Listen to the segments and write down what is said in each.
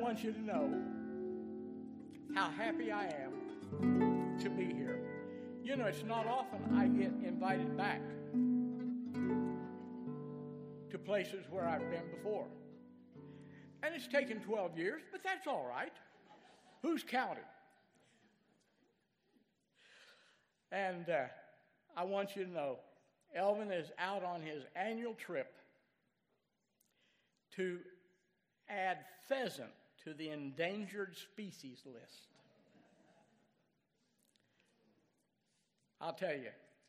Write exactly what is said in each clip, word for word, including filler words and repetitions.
want you to know how happy I am to be here. You know, it's not often I get invited back to places where I've been before. And it's taken twelve years, but that's all right. Who's counting? And uh, I want you to know, Elvin is out on his annual trip to add pheasant to the endangered species list. I'll tell you,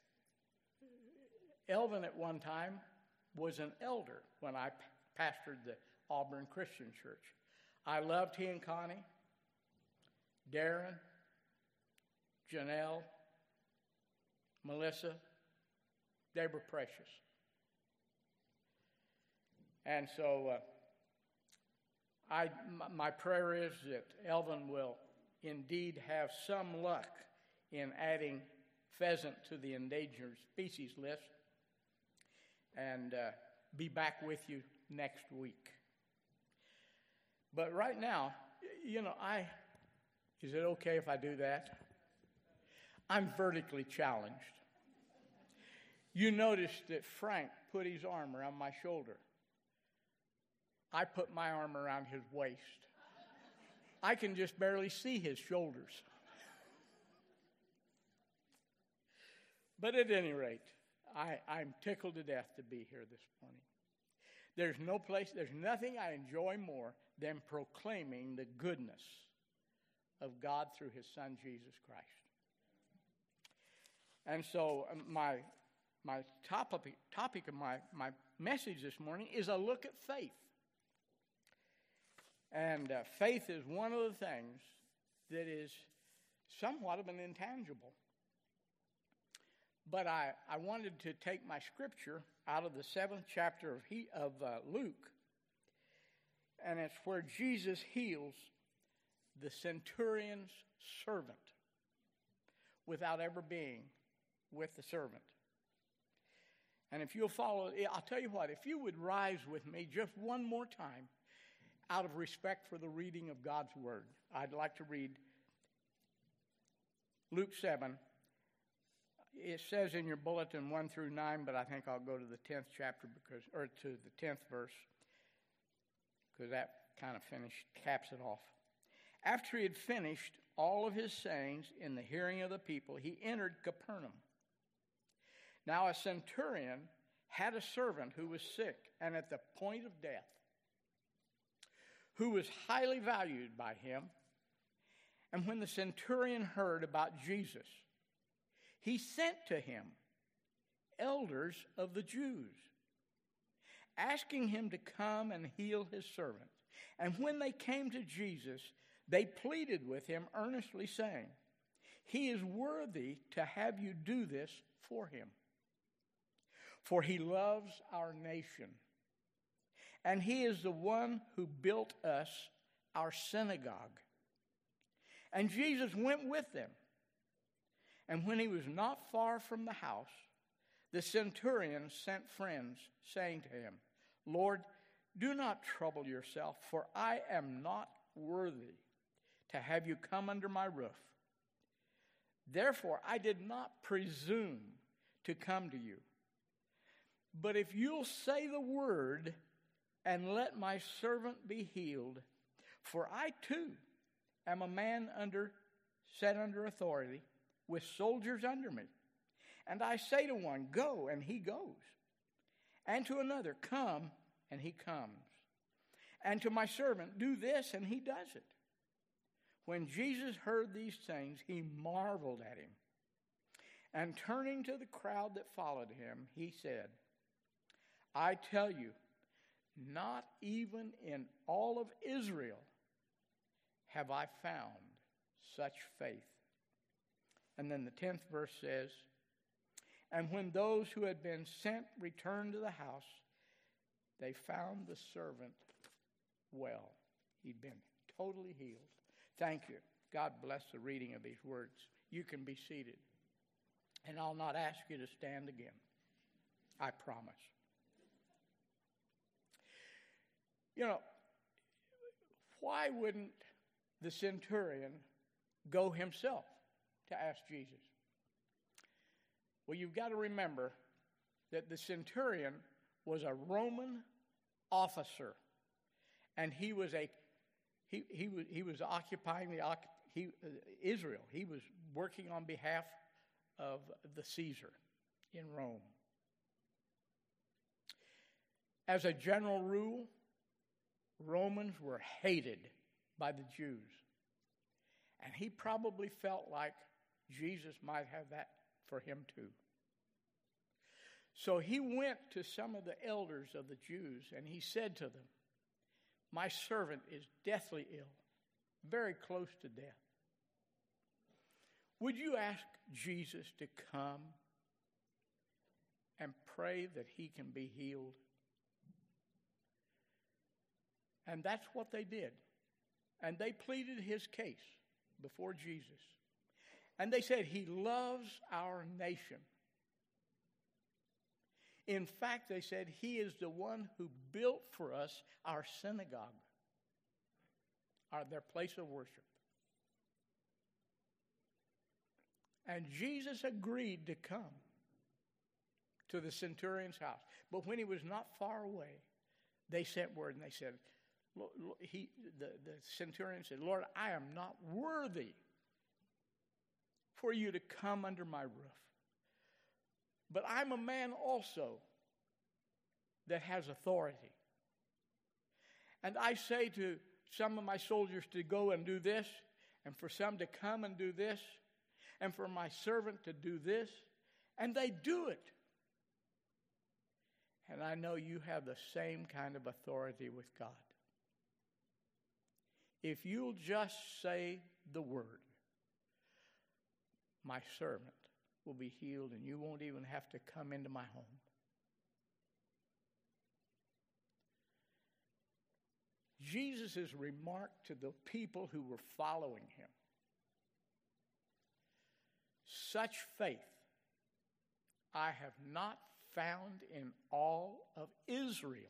Elvin at one time was an elder when I pastored the Auburn Christian Church. I loved he and Connie, Darren, Janelle, Melissa. They were precious. And so uh, I, my prayer is that Elvin will indeed have some luck in adding pheasant to the endangered species list and uh, be back with you next week. But right now, you know, I, is it okay if I do that? I'm vertically challenged. You noticed that Frank put his arm around my shoulder. I put my arm around his waist. I can just barely see his shoulders. But at any rate, I, I'm tickled to death to be here this morning. There's no place, there's nothing I enjoy more than proclaiming the goodness of God through his Son, Jesus Christ. And so um, my my topic, topic of my, my message this morning is a look at faith. And uh, faith is one of the things that is somewhat of an intangible. But I, I wanted to take my scripture out of the seventh chapter of, he, of uh, Luke, and it's where Jesus heals the centurion's servant without ever being with the servant. And if you'll follow, I'll tell you what, if you would rise with me just one more time out of respect for the reading of God's Word, I'd like to read Luke seven. It says in your bulletin one through nine, but I think I'll go to the tenth chapter because, or to the tenth verse, because that kind of finished, caps it off. After he had finished all of his sayings in the hearing of the people, he entered Capernaum. Now a centurion had a servant who was sick and at the point of death, who was highly valued by him. And when the centurion heard about Jesus, he sent to him elders of the Jews, asking him to come and heal his servant. And when they came to Jesus, they pleaded with him earnestly, saying, "He is worthy to have you do this for him, for he loves our nation, and he is the one who built us our synagogue." And Jesus went with them. And when he was not far from the house, the centurion sent friends, saying to him, "Lord, do not trouble yourself, for I am not worthy to have you come under my roof. Therefore, I did not presume to come to you. But if you'll say the word and let my servant be healed, for I too am a man under set under authority, with soldiers under me. And I say to one, 'Go,' and he goes. And to another, 'Come,' and he comes. And to my servant, 'Do this,' and he does it." When Jesus heard these things, he marveled at him. And turning to the crowd that followed him, he said, "I tell you, not even in all of Israel have I found such faith." And then the tenth verse says, "And when those who had been sent returned to the house, they found the servant well." He'd been totally healed. Thank you. God bless the reading of these words. You can be seated. And I'll not ask you to stand again. I promise. You know, why wouldn't the centurion go himself to ask Jesus? Well, you've got to remember that the centurion was a Roman officer, and he was a he he was he was occupying the he uh, Israel. He was working on behalf of the Caesar in Rome. As a general rule, Romans were hated by the Jews, and he probably felt like Jesus might have that for him too. So he went to some of the elders of the Jews, and he said to them, "My servant is deathly ill, very close to death. Would you ask Jesus to come and pray that he can be healed?" And that's what they did. And they pleaded his case before Jesus. And they said, "He loves our nation. In fact," they said, "he is the one who built for us our synagogue, our, their place of worship." And Jesus agreed to come to the centurion's house. But when he was not far away, they sent word and they said, he, the, the centurion said, "Lord, I am not worthy for you to come under my roof. But I'm a man also that has authority. And I say to some of my soldiers to go and do this, and for some to come and do this, and for my servant to do this, and they do it. And I know you have the same kind of authority with God. If you'll just say the word, my servant will be healed, and you won't even have to come into my home." Jesus' remark to the people who were following him: "Such faith I have not found in all of Israel."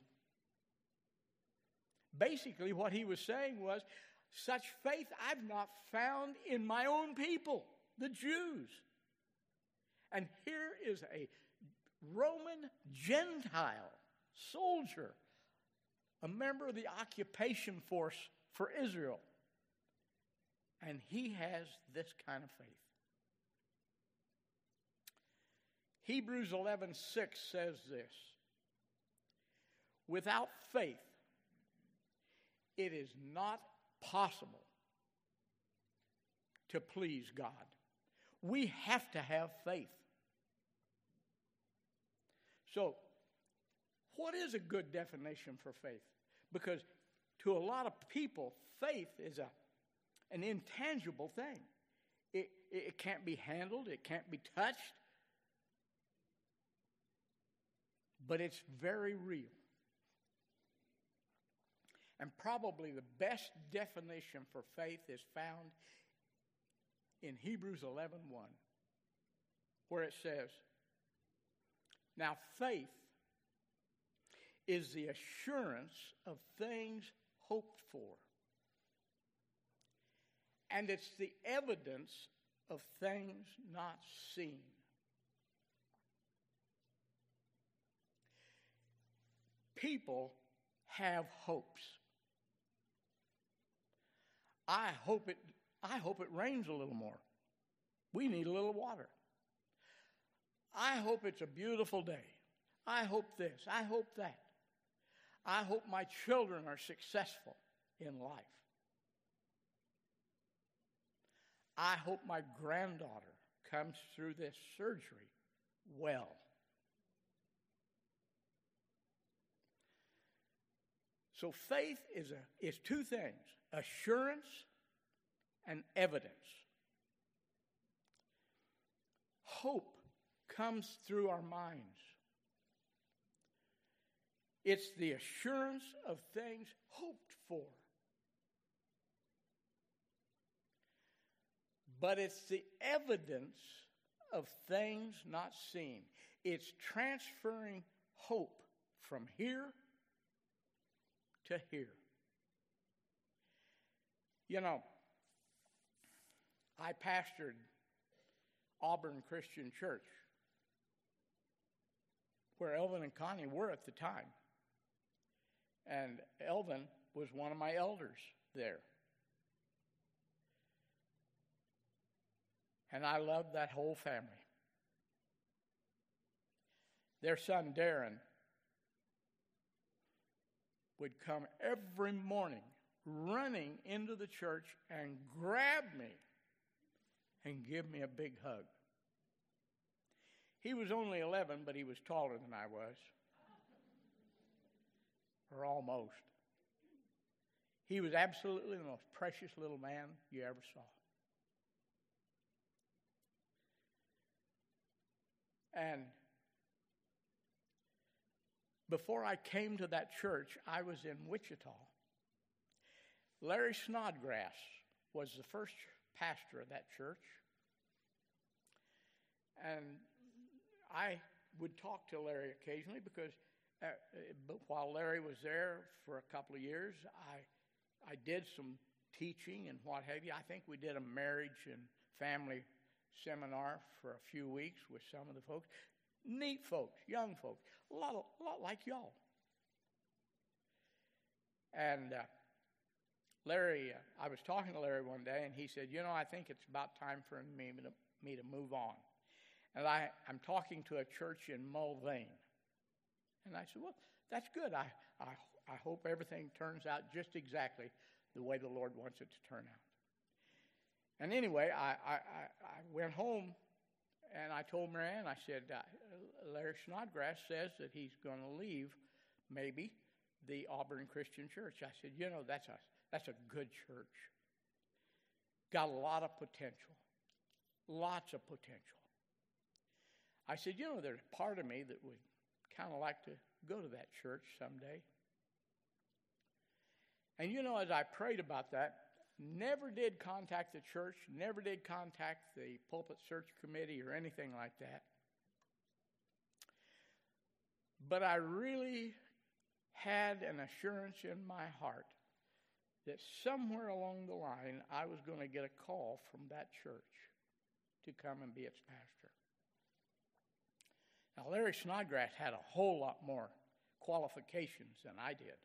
Basically, what he was saying was, such faith I've not found in my own people, the Jews. And here is a Roman Gentile soldier, a member of the occupation force for Israel. And he has this kind of faith. Hebrews eleven six says this: "Without faith, it is not possible to please God." We have to have faith. So, what is a good definition for faith? Because to a lot of people, faith is a, an intangible thing. It, it can't be handled. It can't be touched. But it's very real. And probably the best definition for faith is found in Hebrews eleven one, where it says, "Now faith is the assurance of things hoped for, and it's the evidence of things not seen." People have hopes. I hope it I hope it rains a little more. We need a little water. I hope it's a beautiful day. I hope this. I hope that. I hope my children are successful in life. I hope my granddaughter comes through this surgery well. So faith is a is two things: assurance and evidence. Hope comes through our minds. It's the assurance of things hoped for. But it's the evidence of things not seen. It's transferring hope from here to here. You know, I pastored Auburn Christian Church, where Elvin and Connie were at the time. And Elvin was one of my elders there. And I loved that whole family. Their son, Darren, would come every morning running into the church and grab me and give me a big hug. He was only eleven, but he was taller than I was. Or almost. He was absolutely the most precious little man you ever saw. And before I came to that church, I was in Wichita. Larry Snodgrass was the first pastor of that church. And I would talk to Larry occasionally because uh, but while Larry was there for a couple of years, I, I did some teaching and what have you. I think we did a marriage and family seminar for a few weeks with some of the folks. Neat folks, young folks, a lot, of, a lot like y'all. And uh, Larry, uh, I was talking to Larry one day, and he said, you know, I think it's about time for me to, me to move on. And I, I'm talking to a church in Mulvane. And I said, well, that's good. I, I, I hope everything turns out just exactly the way the Lord wants it to turn out. And anyway, I, I, I went home, and I told Marianne, I said, uh, Larry Snodgrass says that he's going to leave, maybe, the Auburn Christian Church. I said, you know, that's a, that's a good church. Got a lot of potential. Lots of potential. I said, you know, there's a part of me that would kind of like to go to that church someday. And you know, as I prayed about that, never did contact the church, never did contact the pulpit search committee or anything like that. But I really had an assurance in my heart that somewhere along the line I was going to get a call from that church to come and be its pastor. Now, Larry Snodgrass had a whole lot more qualifications than I did.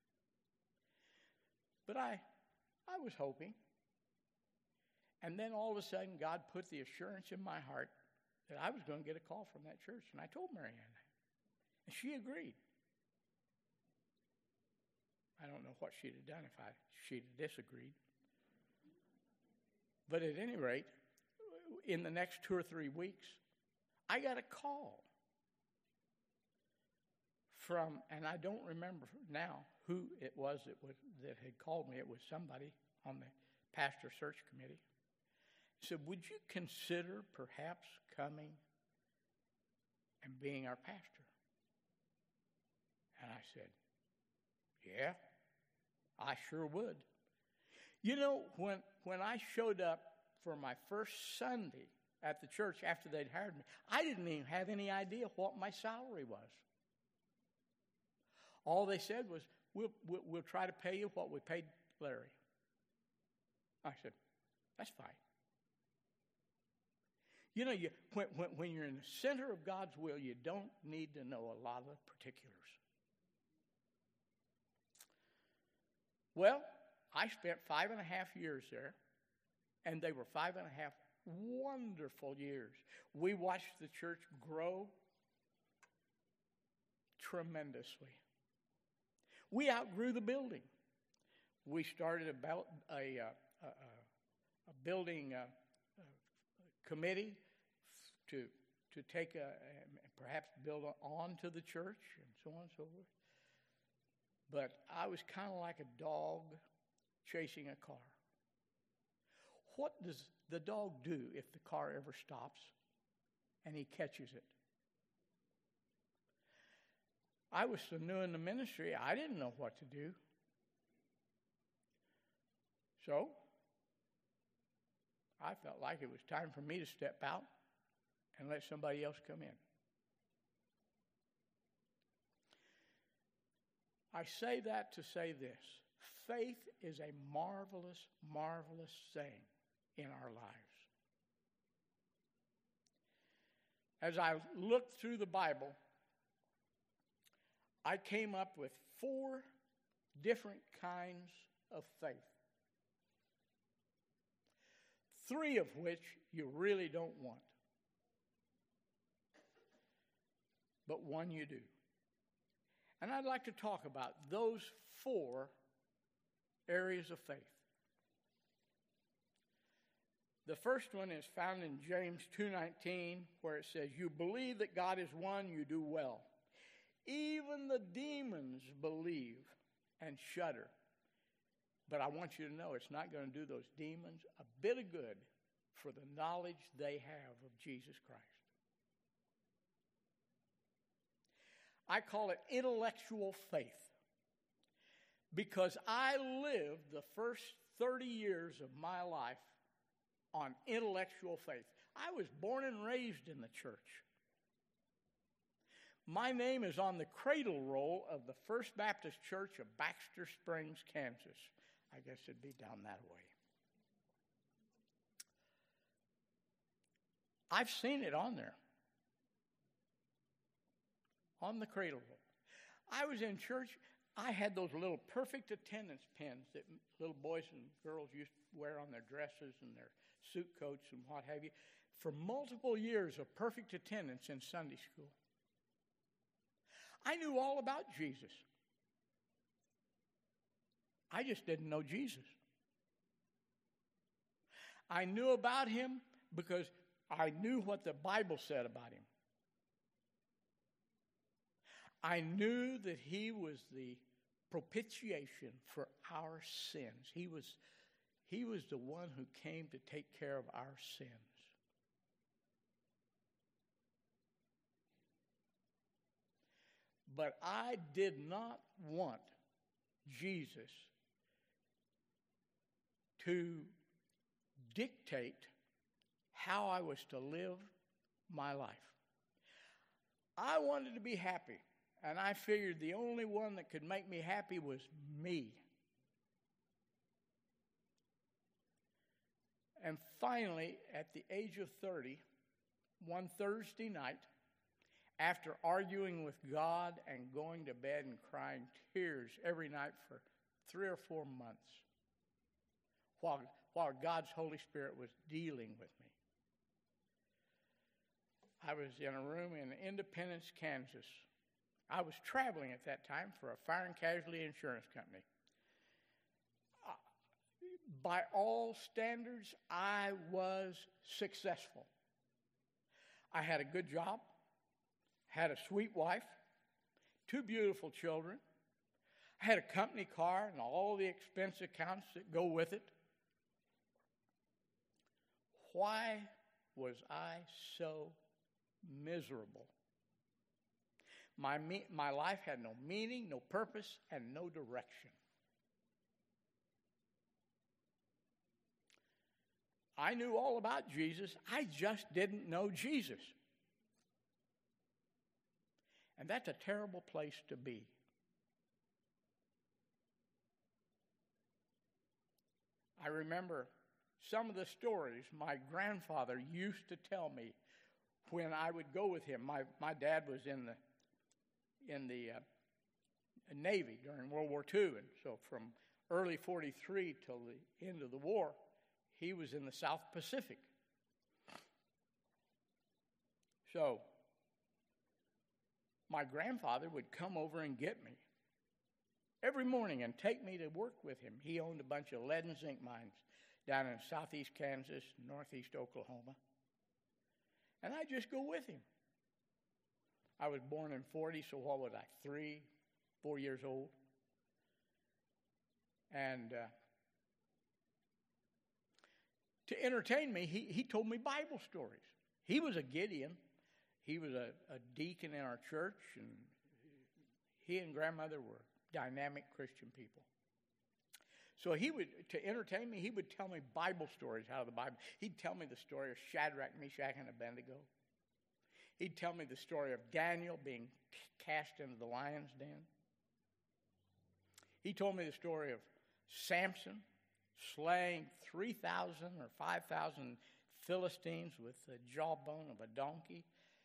But I, I was hoping. And then all of a sudden, God put the assurance in my heart that I was going to get a call from that church. And I told Marianne that. And she agreed. I don't know what she'd have done if I, she'd have disagreed. But at any rate, in the next two or three weeks, I got a call from, and I don't remember now who it was that, was that had called me. It was somebody on the pastor search committee. He said, would you consider perhaps coming and being our pastor? And I said, yeah, I sure would. You know, when, when I showed up for my first Sunday at the church after they'd hired me, I didn't even have any idea what my salary was. All they said was, we'll, we'll, we'll try to pay you what we paid Larry. I said, that's fine. You know, you, when, when, when you're in the center of God's will, you don't need to know a lot of the particulars. Well, I spent five and a half years there, and they were five and a half wonderful years. We watched the church grow tremendously. We outgrew the building. We started about a, a, a, a building uh, a committee to to take a, perhaps build on to the church and so on and so forth. But I was kind of like a dog chasing a car. What does the dog do if the car ever stops and he catches it? I was so new in the ministry, I didn't know what to do. So, I felt like it was time for me to step out and let somebody else come in. I say that to say this. Faith is a marvelous, marvelous thing in our lives. As I looked through the Bible, I came up with four different kinds of faith. Three of which you really don't want. But one you do. And I'd like to talk about those four areas of faith. The first one is found in James two nineteen, where it says, "You believe that God is one, you do well. Even the demons believe and shudder." But I want you to know it's not going to do those demons a bit of good for the knowledge they have of Jesus Christ. I call it intellectual faith because I lived the first thirty years of my life on intellectual faith. I was born and raised in the church. My name is on the cradle roll of the First Baptist Church of Baxter Springs, Kansas. I guess it'd be down that way. I've seen it on there. On the cradle roll. I was in church. I had those little perfect attendance pins that little boys and girls used to wear on their dresses and their suit coats and what have you for multiple years of perfect attendance in Sunday school. I knew all about Jesus. I just didn't know Jesus. I knew about him because I knew what the Bible said about him. I knew that he was the propitiation for our sins. He was, he was the one who came to take care of our sins. But I did not want Jesus to dictate how I was to live my life. I wanted to be happy, and I figured the only one that could make me happy was me. And finally, at the age of thirty, one Thursday night, after arguing with God and going to bed and crying tears every night for three or four months, while, while God's Holy Spirit was dealing with me, I was in a room in Independence, Kansas. I was traveling at that time for a fire and casualty insurance company. Uh, by all standards, I was successful. I had a good job, had a sweet wife, two beautiful children. I had a company car and all the expense accounts that go with it. Why was I so miserable? My, me- my life had no meaning, no purpose, and no direction. I knew all about Jesus. I just didn't know Jesus. And that's a terrible place to be. I remember some of the stories my grandfather used to tell me when I would go with him. My my dad was in the in the uh, Navy during World War Two, and so from early forty-three till the end of the war, he was in the South Pacific. So my grandfather would come over and get me every morning and take me to work with him. He owned a bunch of lead and zinc mines down in southeast Kansas, northeast Oklahoma. And I'd just go with him. I was born in forty, so what was I, three, four years old? And uh, to entertain me, he, he told me Bible stories. He was a Gideon. He was a, a deacon in our church, and he and grandmother were dynamic Christian people. So he would, to entertain me, he would tell me Bible stories out of the Bible. He'd tell me the story of Shadrach, Meshach, and Abednego. He'd tell me the story of Daniel being cast into the lion's den. He told me the story of Samson slaying three thousand or five thousand Philistines with the jawbone of a donkey.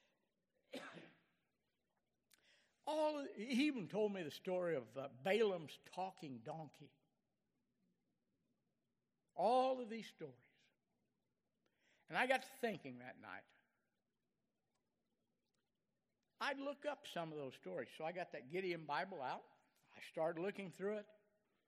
All of, he even told me the story of uh, Balaam's talking donkey. All of these stories. And I got to thinking that night. I'd look up some of those stories. So I got that Gideon Bible out. I started looking through it.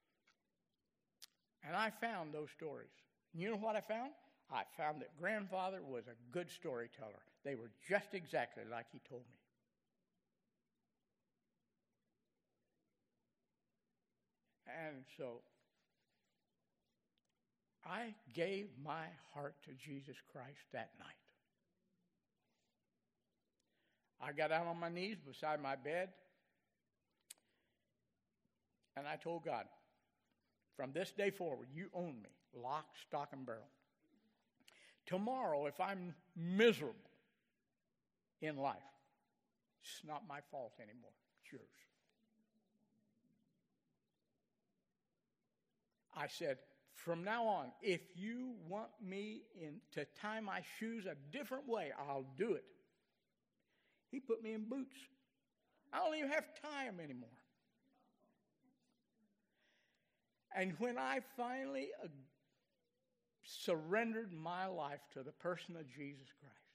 And I found those stories. And you know what I found? I found that grandfather was a good storyteller. They were just exactly like he told me. And so I gave my heart to Jesus Christ that night. I got down on my knees beside my bed, and I told God, from this day forward, you own me, lock, stock, and barrel. Tomorrow, if I'm miserable in life, it's not my fault anymore. It's yours. I said, from now on, if you want me in, to tie my shoes a different way, I'll do it. He put me in boots. I don't even have to tie them anymore. And when I finally uh, surrendered my life to the person of Jesus Christ,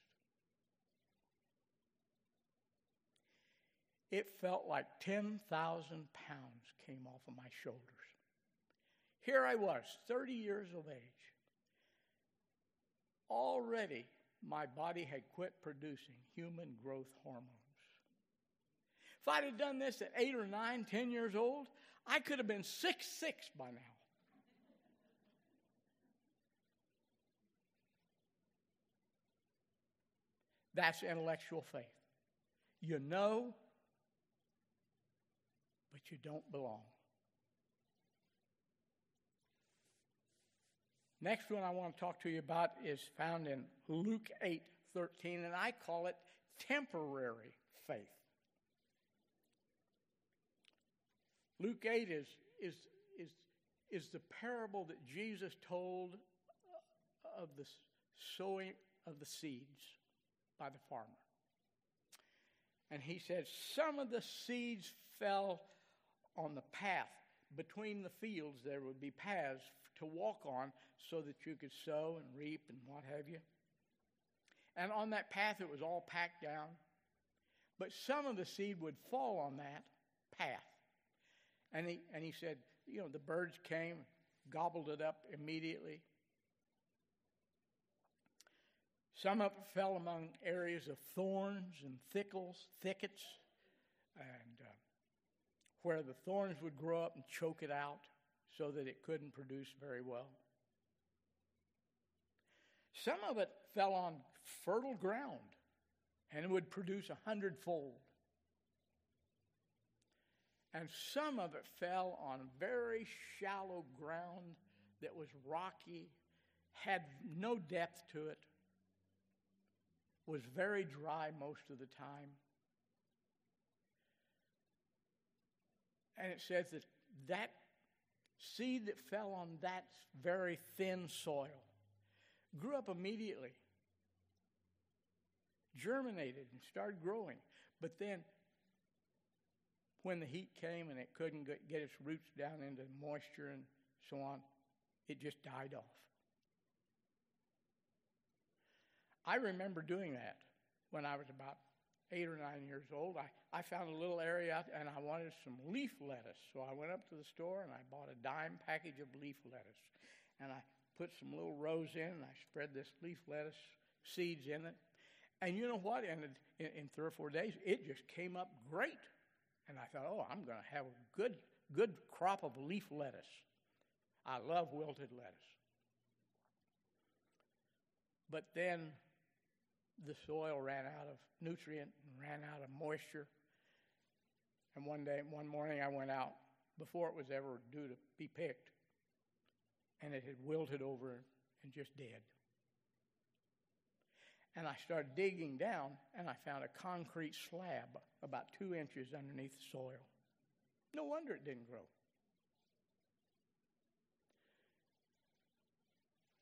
it felt like ten thousand pounds came off of my shoulders. Here I was, thirty years of age. Already, my body had quit producing human growth hormones. If I'd have done this at eight or nine, ten years old, I could have been six foot six by now. That's intellectual faith. You know, but you don't belong. Next one I want to talk to you about is found in Luke eight thirteen, and I call it temporary faith. Luke eight is, is, is, is the parable that Jesus told of the sowing of the seeds by the farmer. And he said, some of the seeds fell on the path. Between the fields there would be paths to walk on so that you could sow and reap and what have you. And on that path it was all packed down. But some of the seed would fall on that path. And he, and he said, you know, the birds came, gobbled it up immediately. Some of it fell among areas of thorns and thickles, thickets, and uh, where the thorns would grow up and choke it out so that it couldn't produce very well. Some of it fell on fertile ground, and it would produce a hundredfold. And some of it fell on very shallow ground that was rocky, had no depth to it, was very dry most of the time. And it says that that seed that fell on that very thin soil grew up immediately, germinated and started growing. But then when the heat came and it couldn't get its roots down into moisture and so on, it just died off. I remember doing that when I was about eight or nine years old. I, I found a little area out and I wanted some leaf lettuce. So I went up to the store and I bought a dime package of leaf lettuce. And I put some little rows in and I spread this leaf lettuce seeds in it. And you know what? In, in, in three or four days, it just came up great. And I thought, oh, I'm going to have a good, good crop of leaf lettuce. I love wilted lettuce. But then the soil ran out of nutrient and ran out of moisture. And one day, one morning I went out before it was ever due to be picked. And it had wilted over and just dead. And I started digging down, and I found a concrete slab about two inches underneath the soil. No wonder it didn't grow.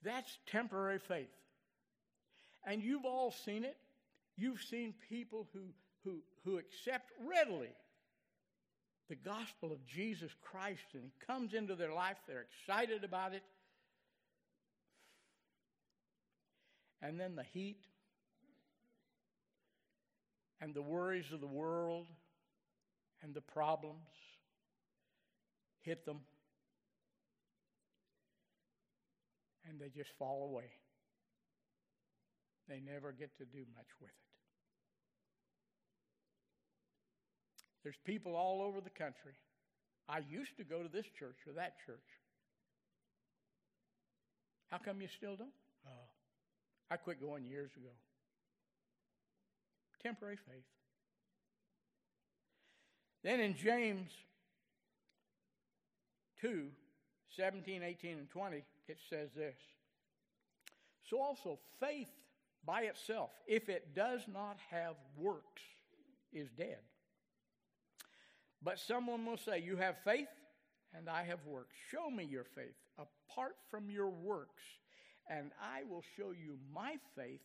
That's temporary faith. And you've all seen it. You've seen people who, who, who accept readily the gospel of Jesus Christ, and he comes into their life. They're excited about it. And then the heat and the worries of the world and the problems hit them, and they just fall away. They never get to do much with it. There's people all over the country. I used to go to this church or that church. How come you still don't? Oh, I quit going years ago. Temporary faith. Then in James two, seventeen, eighteen, and twenty, it says this. So also faith by itself, if it does not have works, is dead. But someone will say, you have faith and I have works. Show me your faith apart from your works, and I will show you my faith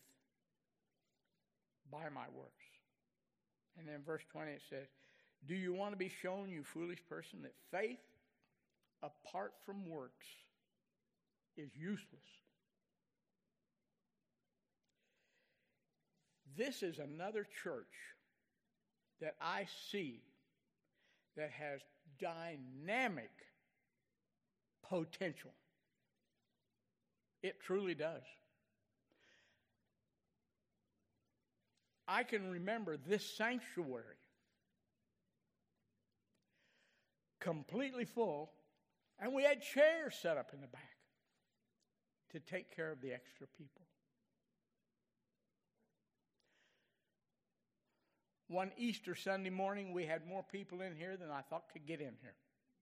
by my works. And then verse twenty it says, do you want to be shown, you foolish person, that faith apart from works is useless? This is another church that I see that has dynamic potential. It truly does. I can remember this sanctuary completely full, and we had chairs set up in the back to take care of the extra people. One Easter Sunday morning, we had more people in here than I thought could get in here.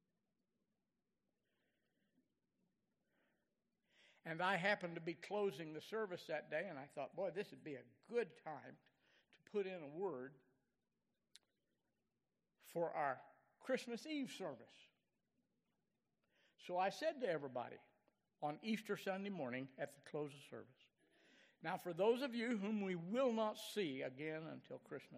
And I happened to be closing the service that day, and I thought, boy, this would be a good time to put in a word for our Christmas Eve service. So I said to everybody on Easter Sunday morning at the close of service, now for those of you whom we will not see again until Christmas,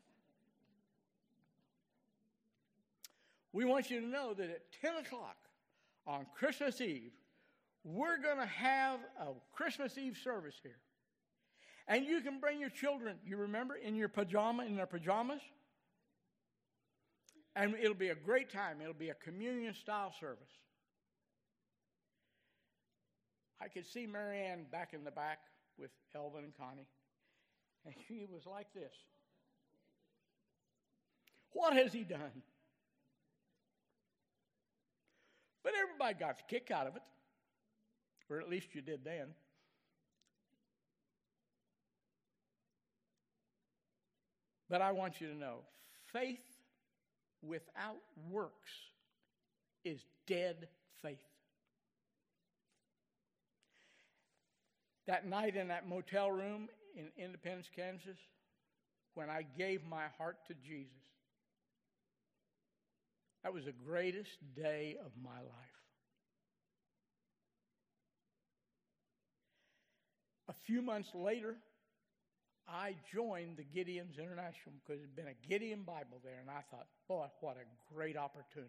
we want you to know that at ten o'clock on Christmas Eve, we're going to have a Christmas Eve service here. And you can bring your children, you remember, in your pajama, in their pajamas. And it'll be a great time. It'll be a communion-style service. I could see Marianne back in the back with Elvin and Connie. And she was like this. What has he done? But everybody got a kick out of it. Or at least you did then. But I want you to know, faith without works is dead faith. That night in that motel room in Independence, Kansas, when I gave my heart to Jesus, that was the greatest day of my life. A few months later, I joined the Gideon's International because there had been a Gideon Bible there, and I thought, boy, what a great opportunity.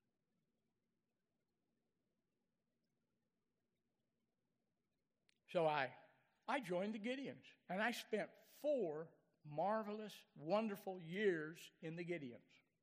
So I, I joined the Gideons, and I spent four marvelous, wonderful years in the Gideons.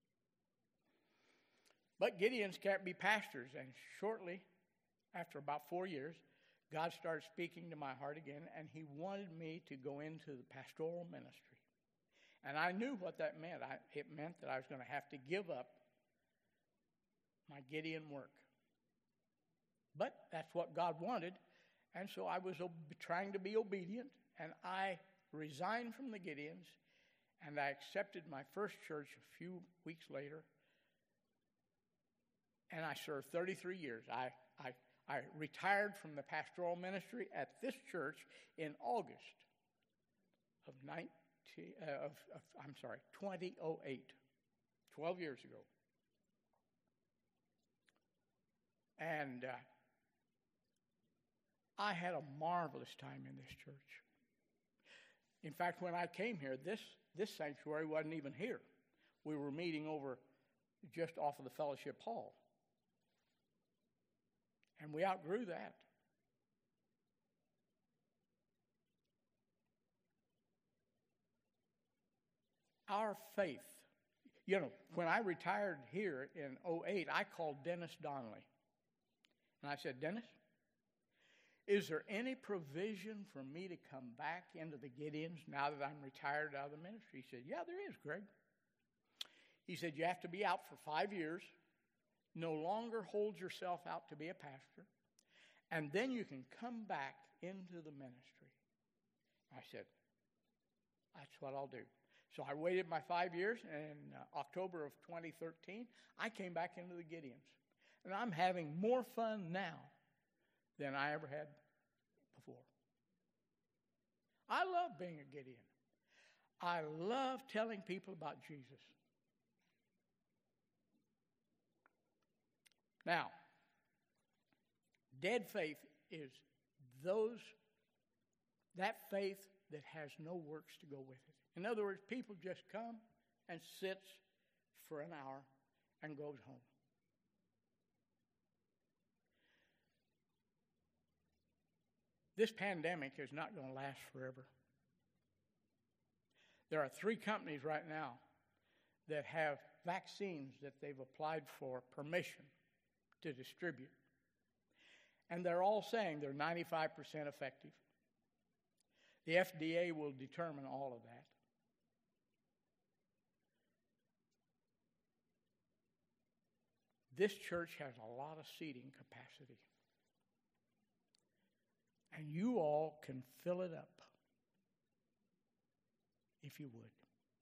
But Gideons can't be pastors, and shortly, after about four years, God started speaking to my heart again, and he wanted me to go into the pastoral ministry. And I knew what that meant. I, it meant that I was going to have to give up my Gideon work. But that's what God wanted, and so I was ob- trying to be obedient, and I resigned from the Gideons, and I accepted my first church a few weeks later, and I served thirty-three years. I, I I retired from the pastoral ministry at this church in August of nineteen, uh, of, of I'm sorry, twenty oh eight, twelve years ago. And uh, I had a marvelous time in this church. In fact, when I came here, this, this sanctuary wasn't even here. We were meeting over just off of the fellowship hall. And we outgrew that. Our faith. You know, when I retired here in oh eight, I called Dennis Donnelly. And I said, Dennis, is there any provision for me to come back into the Gideons now that I'm retired out of the ministry? He said, yeah, there is, Greg. He said, you have to be out for five years, no longer hold yourself out to be a pastor, and then you can come back into the ministry. I said, that's what I'll do. So I waited my five years, and in uh, October of twenty thirteen, I came back into the Gideons. And I'm having more fun now than I ever had before. I love being a Gideon. I love telling people about Jesus. Now, dead faith is those, that faith that has no works to go with it. In other words, people just come and sits for an hour and goes home. This pandemic is not going to last forever. There are three companies right now that have vaccines that they've applied for permission to distribute. And they're all saying they're ninety-five percent effective. The F D A will determine all of that. This church has a lot of seating capacity. And you all can fill it up if you would.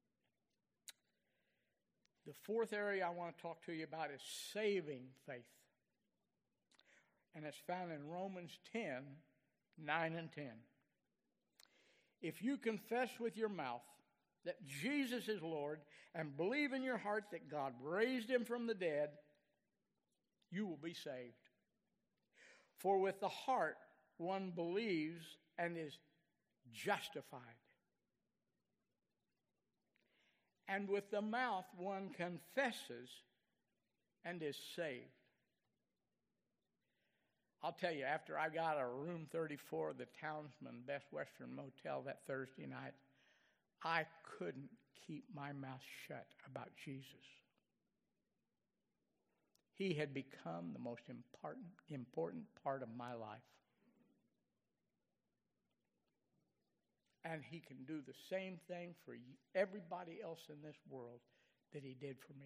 The fourth area I want to talk to you about is saving faith. And it's found in Romans ten, nine and ten. If you confess with your mouth that Jesus is Lord and believe in your heart that God raised him from the dead, you will be saved. For with the heart one believes and is justified. And with the mouth one confesses and is saved. I'll tell you, after I got a room thirty-four of the Townsman Best Western Motel that Thursday night, I couldn't keep my mouth shut about Jesus. He had become the most important, important part of my life. And he can do the same thing for everybody else in this world that he did for me.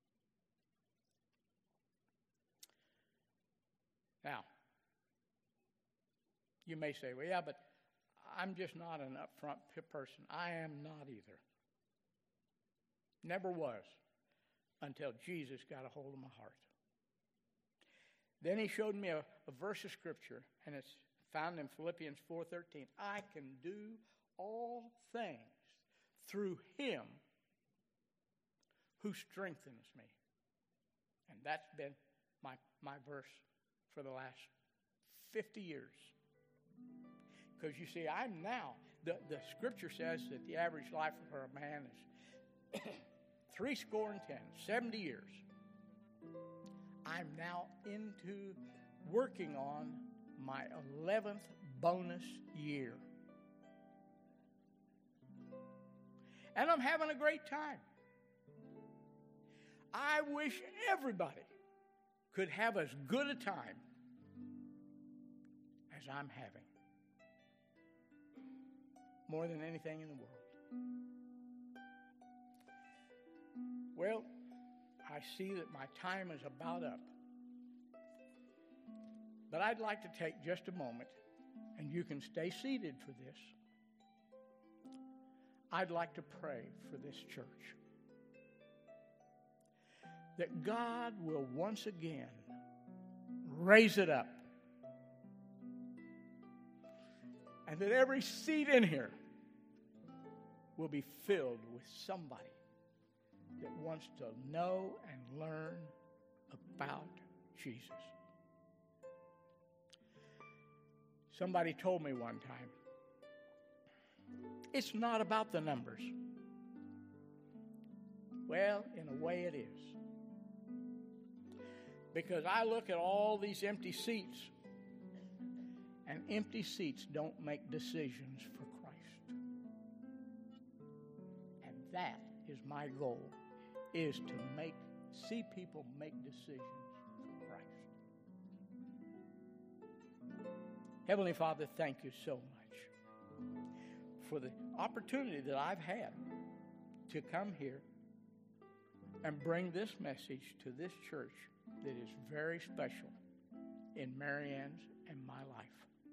Now, you may say, well, yeah, but I'm just not an upfront person. I am not either. Never was until Jesus got a hold of my heart. Then he showed me a, a verse of Scripture, and it's found in Philippians four thirteen. I can do all things through him who strengthens me. And that's been my, my verse for the last fifty years. Because you see, I'm now, the, the Scripture says that the average life for a man is three score and ten, seventy years. I'm now into working on my eleventh bonus year. And I'm having a great time. I wish everybody could have as good a time as I'm having. More than anything in the world. Well, I see that my time is about up. But I'd like to take just a moment, and you can stay seated for this. I'd like to pray for this church. That God will once again raise it up. And that every seat in here will be filled with somebody that wants to know and learn about Jesus. Somebody told me one time, it's not about the numbers. Well, in a way it is. Because I look at all these empty seats, and empty seats don't make decisions for Christ. And that is my goal, is to make see people make decisions for Christ. Heavenly Father, thank you so much for the opportunity that I've had to come here and bring this message to this church that is very special in Mariann's and my life.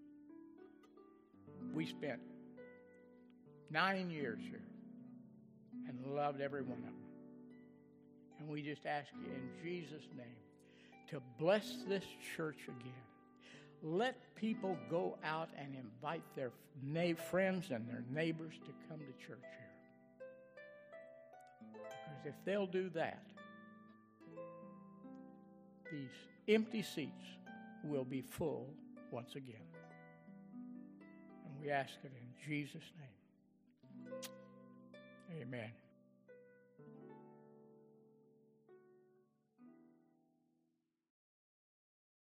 We spent nine years here and loved every one of them. And we just ask you in Jesus' name to bless this church again. Let people go out and invite their na- friends and their neighbors to come to church here. Because if they'll do that, these empty seats will be full once again. And we ask it in Jesus' name. Amen.